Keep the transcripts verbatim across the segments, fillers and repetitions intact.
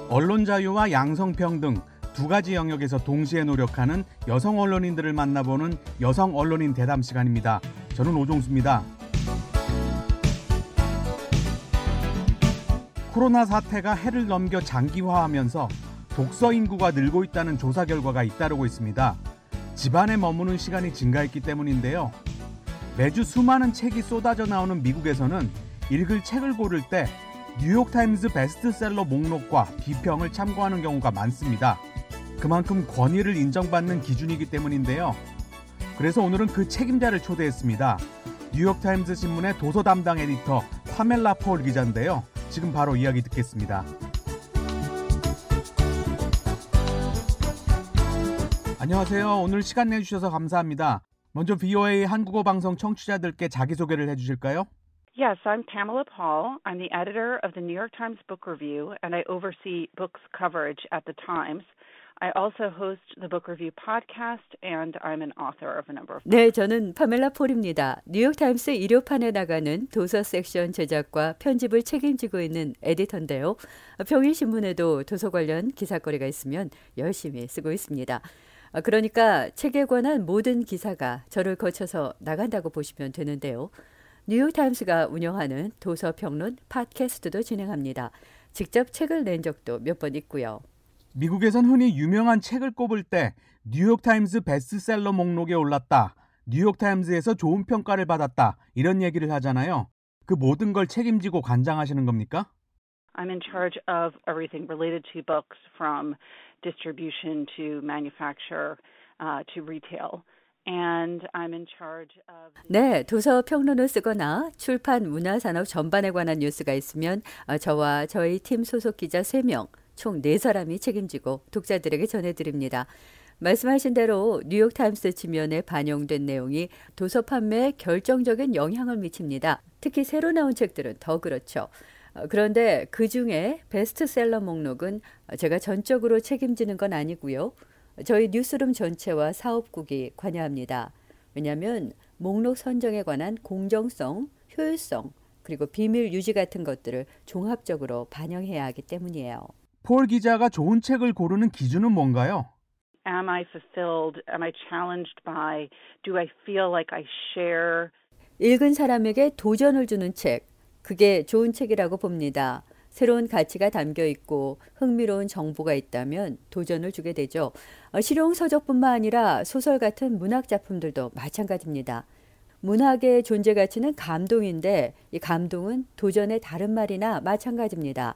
언론 자유와 양성평등 두 가지 영역에서 동시에 노력하는 여성 언론인들을 만나보는 여성 언론인 대담 시간입니다. 저는 오종수입니다. 코로나 사태가 해를 넘겨 장기화하면서 독서 인구가 늘고 있다는 조사 결과가 잇따르고 있습니다. 집안에 머무는 시간이 증가했기 때문인데요. 매주 수많은 책이 쏟아져 나오는 미국에서는 읽을 책을 고를 때 뉴욕타임즈 베스트셀러 목록과 비평을 참고하는 경우가 많습니다. 그만큼 권위를 인정받는 기준이기 때문인데요. 그래서 오늘은 그 책임자를 초대했습니다. 뉴욕타임즈 신문의 도서 담당 에디터 파멜라 폴 기자인데요. 지금 바로 이야기 듣겠습니다. 안녕하세요. 오늘 시간 내주셔서 감사합니다. 먼저 브이오에이 한국어 방송 청취자들께 자기소개를 해주실까요? Yes, I'm Pamela Paul. I'm the editor of the New York Times Book Review, and I oversee books coverage at the Times. I also host the Book Review podcast, and I'm an author of a number of books. 네, 저는 파멜라 폴입니다. 뉴욕타임스 일요판에 나가는 도서 섹션 제작과 편집을 책임지고 있는 에디터인데요. 평일신문에도 도서 관련 기사거리가 있으면 열심히 쓰고 있습니다. 그러니까 책에 관한 모든 기사가 저를 거쳐서 나간다고 보시면 되는데요. 뉴욕타임스가 운영하는 도서평론 팟캐스트도 진행합니다. 직접 책을 낸 적도 몇 번 있고요. 미국에선 흔히 유명한 책을 꼽을 때 뉴욕타임스 베스트셀러 목록에 올랐다, 뉴욕타임스에서 좋은 평가를 받았다 이런 얘기를 하잖아요. 그 모든 걸 책임지고 관장하시는 겁니까? I'm in charge of everything related to books from distribution to manufacture uh, to retail. And I'm in charge of 네, 도서 평론을 쓰거나 출판 문화산업 전반에 관한 뉴스가 있으면 저와 저희 팀 소속 기자 세 명, 총 네 사람이 책임지고 독자들에게 전해드립니다. 말씀하신 대로 뉴욕타임스 지면에 반영된 내용이 도서 판매에 결정적인 영향을 미칩니다. 특히 새로 나온 책들은 더 그렇죠. 그런데 그중에 베스트셀러 목록은 제가 전적으로 책임지는 건 아니고요. 저희 뉴스룸 전체와 사업국이 관여합니다. 왜냐하면 목록 선정에 관한 공정성, 효율성, 그리고 비밀 유지 같은 것들을 종합적으로 반영해야 하기 때문이에요. 폴 기자가 좋은 책을 고르는 기준은 뭔가요? am I fulfilled? Am I challenged by? Do I feel like I share? 읽은 사람에게 도전을 주는 책, 그게 좋은 책이라고 봅니다. 새로운 가치가 담겨 있고 흥미로운 정보가 있다면 도전을 주게 되죠. 실용 서적뿐만 아니라 소설 같은 문학 작품들도 마찬가지입니다. 문학의 존재 가치는 감동인데 이 감동은 도전의 다른 말이나 마찬가지입니다.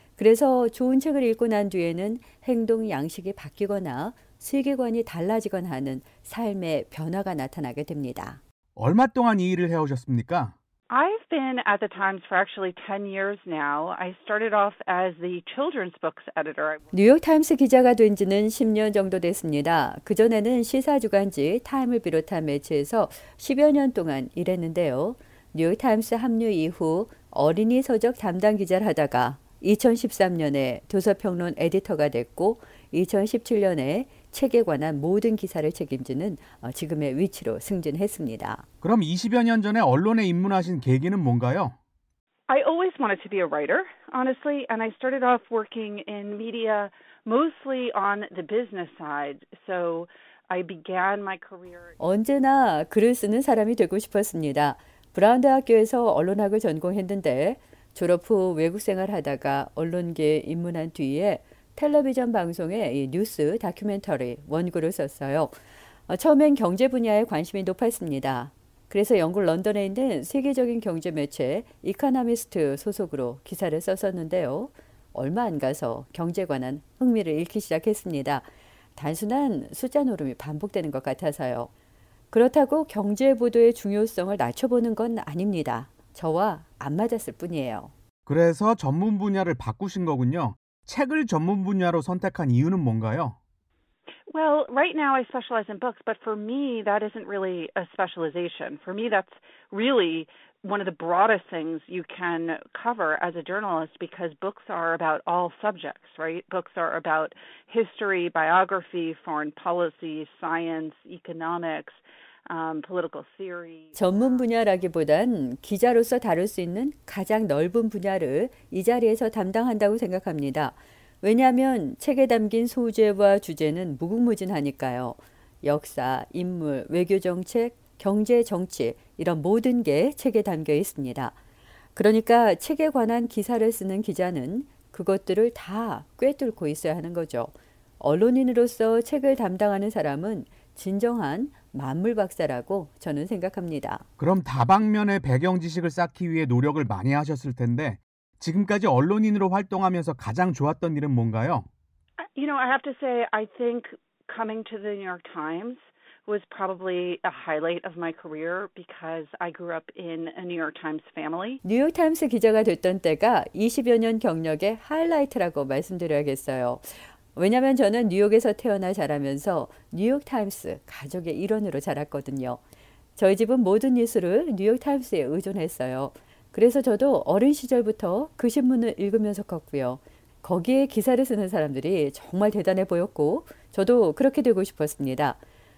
그래서 좋은 책을 읽고 난 뒤에는 행동 양식이 바뀌거나 세계관이 달라지거나 하는 삶의 변화가 나타나게 됩니다. 얼마 동안 이 일을 해오셨습니까? I've been at the Times for actually ten years now. I started off as the children's books editor. 뉴욕타임스 기자가 된 지는 십 년 정도 됐습니다. 그전에는 시사주간지 타임을 비롯한 매체에서 십여 년 동안 일했는데요. 뉴욕타임스 합류 이후 어린이 서적 담당 기자를 하다가 이천십삼 년에 도서평론 에디터가 됐고 이천십칠 년에 책에 관한 모든 기사를 책임지는 지금의 위치로 승진했습니다. 그럼 이십여 년 전에 언론에 입문하신 계기는 뭔가요? I always wanted to be a writer, honestly, and I started off working in media mostly on the business side. So I began my career. 언제나 글을 쓰는 사람이 되고 싶었습니다. 브라운 대학교에서 언론학을 전공했는데 졸업 후 외국 생활하다가 언론계에 입문한 뒤에 텔레비전 방송에 뉴스 다큐멘터리 원고를 썼어요. 처음엔 경제 분야에 관심이 높았습니다. 그래서 영국 런던에 있는 세계적인 경제 매체 이코노미스트 소속으로 기사를 썼었는데요. 얼마 안 가서 경제에 관한 흥미를 잃기 시작했습니다. 단순한 숫자 노름이 반복되는 것 같아서요. 그렇다고 경제 보도의 중요성을 낮춰보는 건 아닙니다. 저와 안 맞았을 뿐이에요. 그래서 전문 분야를 바꾸신 거군요. 책을 전문 분야로 선택한 이유는 뭔가요? Well, right now I specialize in books, but for me that isn't really a specialization. For me that's really one of the broadest things you can cover as a journalist because books are about all subjects, right? Books are about history, biography, foreign policy, science, economics, um, political theory. 전문 분야라기보단 기자로서 다룰 수 있는 가장 넓은 분야를 이 자리에서 담당한다고 생각합니다. 왜냐하면 책에 담긴 소재와 주제는 무궁무진하니까요. 역사, 인물, 외교 정책, 경제 정치 이런 모든 게 책에 담겨 있습니다. 그러니까 책에 관한 기사를 쓰는 기자는 그것들을 다 꿰뚫고 있어야 하는 거죠. 언론인으로서 책을 담당하는 사람은 진정한 만물 박사라고 저는 생각합니다. 그럼 다방면의 배경 지식을 쌓기 위해 노력을 많이 하셨을 텐데 지금까지 언론인으로 활동하면서 가장 좋았던 일은 뭔가요? You know, I have to say, I think coming to the New York Times was probably a highlight of my career because I grew up in a New York Times family. 뉴욕타임스 기자가 됐던 때가 이십여 년 경력의 하이라이트라고 말씀드려야겠어요. 왜냐하면 저는 뉴욕에서 태어나 자라면서 뉴욕타임스 가족의 일원으로 자랐거든요. 저희 집은 모든 뉴스를 뉴욕타임스에 의존했어요. 그래서 저도 어린 시절부터 그 신문을 읽으면서 컸고요. 거기에 기사를 쓰는 사람들이 정말 대단해 보였고 저도 그렇게 되고 싶었습니다.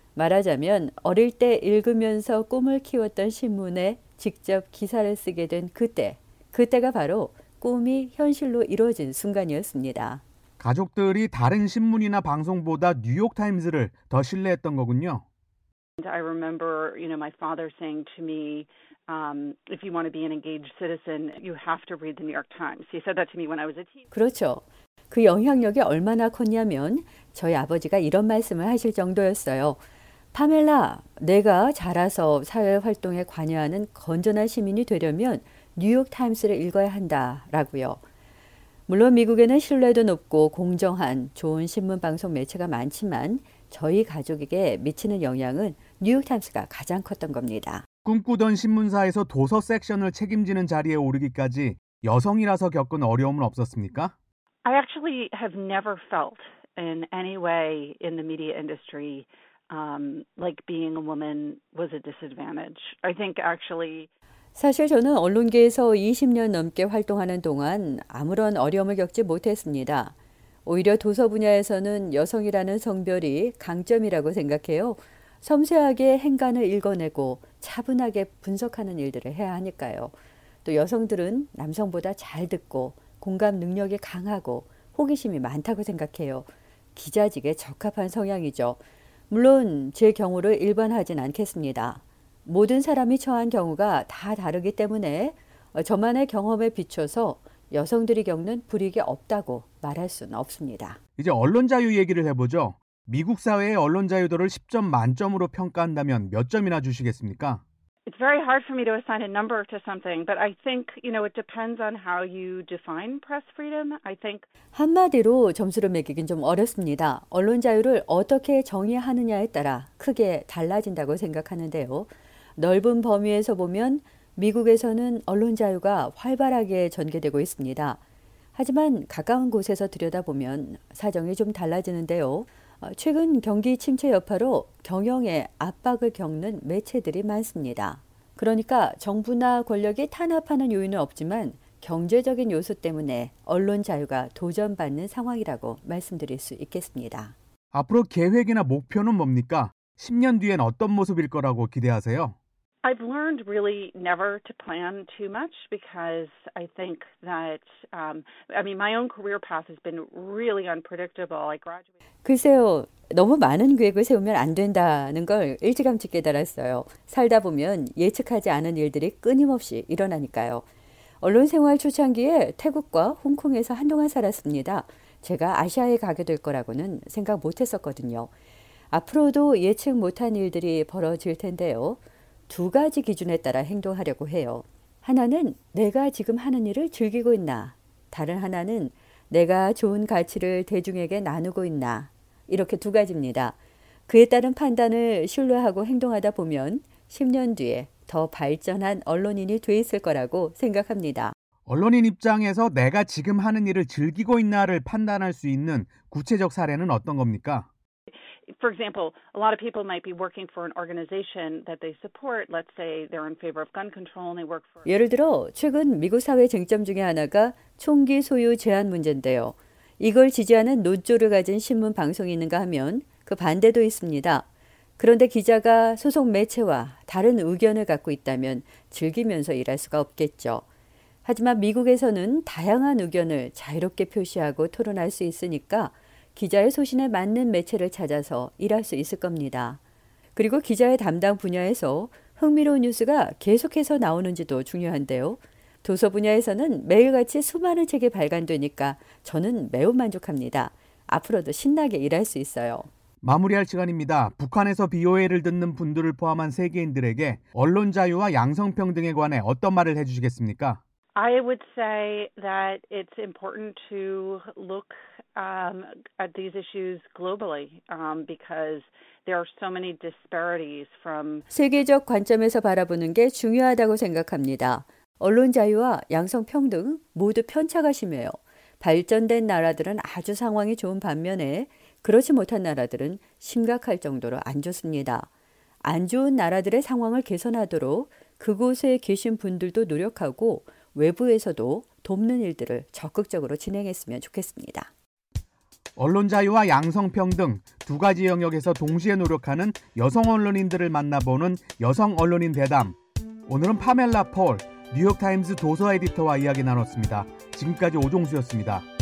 말하자면 어릴 때 읽으면서 꿈을 키웠던 신문에 직접 기사를 쓰게 된 그때, 그때가 바로 꿈이 현실로 이루어진 순간이었습니다. 가족들이 다른 신문이나 방송보다 뉴욕타임스를 더 신뢰했던 거군요. I remember, you know, my father saying to me, um, if you want to be an engaged citizen, you have to read the New York Times. He said that to me when I was a teen. 그렇죠. 그 영향력이 얼마나 컸냐면 저희 아버지가 이런 말씀을 하실 정도였어요. 파멜라, 내가 자라서 사회활동에 관여하는 건전한 시민이 되려면 뉴욕타임스를 읽어야 한다라고요. 물론 미국에는 신뢰도 높고 공정한 좋은 신문 방송 매체가 많지만 저희 가족에게 미치는 영향은 뉴욕타임스가 가장 컸던 겁니다. 꿈꾸던 신문사에서 도서 섹션을 책임지는 자리에 오르기까지 여성이라서 겪은 어려움은 없었습니까? I actually have never felt in any way in the media industry um, like being a woman was a disadvantage. I think actually 사실 저는 언론계에서 이십 년 넘게 활동하는 동안 아무런 어려움을 겪지 못했습니다. 오히려 도서 분야에서는 여성이라는 성별이 강점이라고 생각해요. 섬세하게 행간을 읽어내고 차분하게 분석하는 일들을 해야 하니까요. 또 여성들은 남성보다 잘 듣고 공감 능력이 강하고 호기심이 많다고 생각해요. 기자직에 적합한 성향이죠. 물론 제 경우를 일반화하진 않겠습니다. 모든 사람이 처한 경우가 다 다르기 때문에 저만의 경험에 비춰서 여성들이 겪는 불이익이 없다고 말할 수는 없습니다. 이제 언론 자유 얘기를 해보죠. 미국 사회의 언론 자유도를 십 점 만점으로 평가한다면 몇 점이나 주시겠습니까? It's very hard for me to assign a number to something, but I think, you know, it depends on how you define press freedom. I think 한마디로 점수를 매기긴 좀 어렵습니다. 언론 자유를 어떻게 정의하느냐에 따라 크게 달라진다고 생각하는데요. 넓은 범위에서 보면 미국에서는 언론 자유가 활발하게 전개되고 있습니다. 하지만 가까운 곳에서 들여다보면 사정이 좀 달라지는데요. 최근 경기 침체 여파로 경영에 압박을 겪는 매체들이 많습니다. 그러니까 정부나 권력이 탄압하는 요인은 없지만 경제적인 요소 때문에 언론 자유가 도전받는 상황이라고 말씀드릴 수 있겠습니다. 앞으로 계획이나 목표는 뭡니까? 십 년 뒤엔 어떤 모습일 거라고 기대하세요? I've learned really never to plan too much because I think that, um, I mean, my own career path has been really unpredictable. I graduated. 글쎄요, 너무 많은 계획을 세우면 안 된다는 걸 일찌감치 깨달았어요. 살다 보면 예측하지 않은 일들이 끊임없이 일어나니까요. 언론 생활 초창기에 태국과 홍콩에서 한동안 살았습니다. 제가 아시아에 가게 될 거라고는 생각 못 했었거든요. 앞으로도 예측 못한 일들이 벌어질 텐데요. 두 가지 기준에 따라 행동하려고 해요. 하나는 내가 지금 하는 일을 즐기고 있나, 다른 하나는 내가 좋은 가치를 대중에게 나누고 있나, 이렇게 두 가지입니다. 그에 따른 판단을 신뢰하고 행동하다 보면 십 년 뒤에 더 발전한 언론인이 돼 있을 거라고 생각합니다. 언론인 입장에서 내가 지금 하는 일을 즐기고 있나를 판단할 수 있는 구체적 사례는 어떤 겁니까? For example, a lot of people might be working for an organization that they support. Let's say they're in favor of gun control and they work for. 예를 들어 최근 미국 사회 쟁점 중에 하나가 총기 소유 제한 문제인데요. 이걸 지지하는 노조를 가진 신문 방송이 있는가 하면 그 반대도 있습니다. 그런데 기자가 소속 매체와 다른 의견을 갖고 있다면 즐기면서 일할 수가 없겠죠. 하지만 미국에서는 다양한 의견을 자유롭게 표시하고 토론할 수 있으니까 기자의 소신에 맞는 매체를 찾아서 일할 수 있을 겁니다. 그리고 기자의 담당 분야에서 흥미로운 뉴스가 계속해서 나오는지도 중요한데요. 도서 분야에서는 매일같이 수많은 책이 발간되니까 저는 매우 만족합니다. 앞으로도 신나게 일할 수 있어요. 마무리할 시간입니다. 북한에서 비오에이를 듣는 분들을 포함한 세계인들에게 언론 자유와 양성평등에 관해 어떤 말을 해주시겠습니까? I would say that it's important to look um, at these issues globally um, because there are so many disparities from 세계적 관점에서 바라보는 게 중요하다고 생각합니다. 언론 자유와 양성평등 모두 편차가 심해요. 발전된 나라들은 아주 상황이 좋은 반면에 그렇지 못한 나라들은 심각할 정도로 안 좋습니다. 안 좋은 나라들의 상황을 개선하도록 그곳에 계신 분들도 노력하고 외부에서도 돕는 일들을 적극적으로 진행했으면 좋겠습니다. 언론 자유와 양성평등 두 가지 영역에서 동시에 노력하는 여성 언론인들을 만나보는 여성 언론인 대담. 오늘은 파멜라 폴, 뉴욕타임스 도서 에디터와 이야기 나눴습니다. 지금까지 오종수였습니다.